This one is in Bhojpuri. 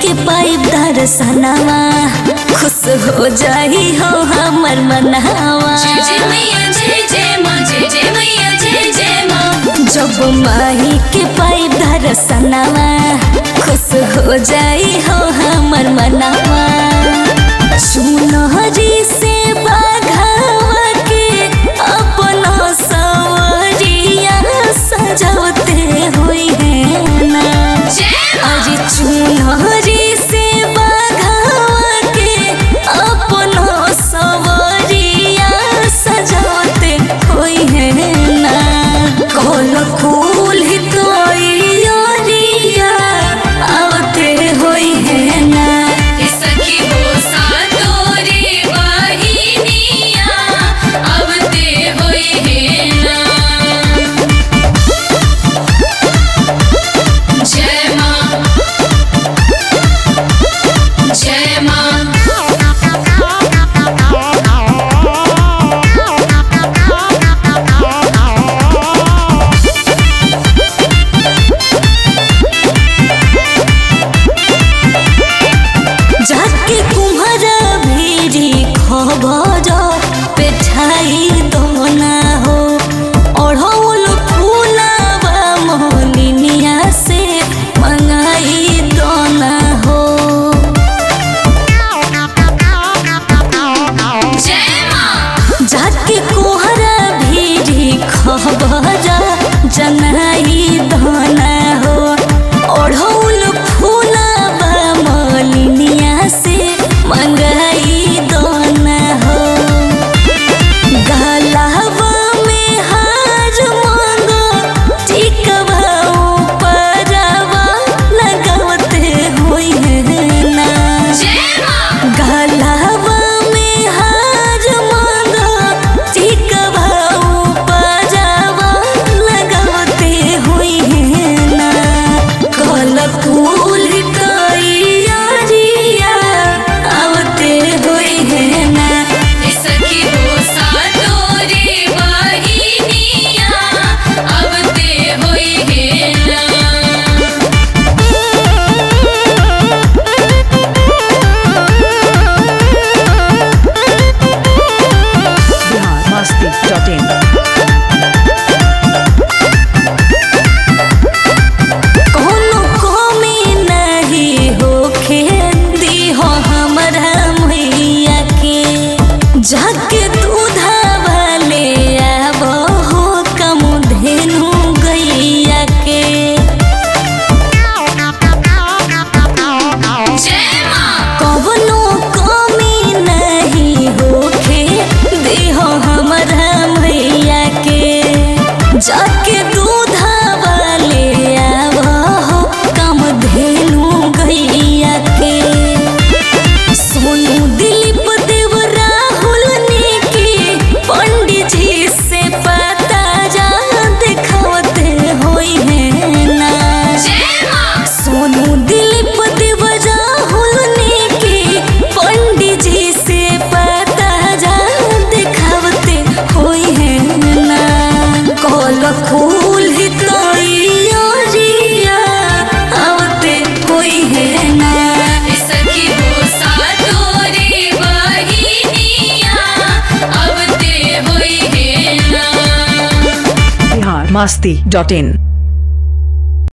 के पाइप दर्शनवा खुश हो जाई हो हमर मनवा। जब माही के पाइप दर्शनवा खुश हो जाई हो हमर मनवा। सुनहरी से बाघावा के अपना सवरिया सजावते हुई है ना। अरे सुनहरी से बाघावा के अपना सवरिया सजावते हुई है ना। कौन फूल तो यारिया आवते हुई है ना। जनाई धना हो ओढ़ौल फूलावा मलिनिया से मंगाई दोना हो। गलावा में हार मांगो टिकवा ऊपरवा लगावते हुई है ना। गलावा में हार मांगो टिकवा फूल यारिया आवते हुई है ना। सखी हो सातोरे वाहिनिया आवते हुई है ना। biharmasti.in जाके दूधावा ले आवो हो कम धेनु गैया के। कवनो कमी नहीं होखे देहो हमरा मैया के। जाके दूधावा ले आवो हो कम धेनु गैया के। सोनू दिलीप पंडित जी से पता जा दिखावते हुई है ना। सोनू दिलीप देवजा हुलने के पंडित जी से पता जा दिखावते हुई है ना। कौन फूल तो यारिया आवते हुई है ना। सखी हो सातोरे वाहिनिया आवते हुई है ना। biharmasti.in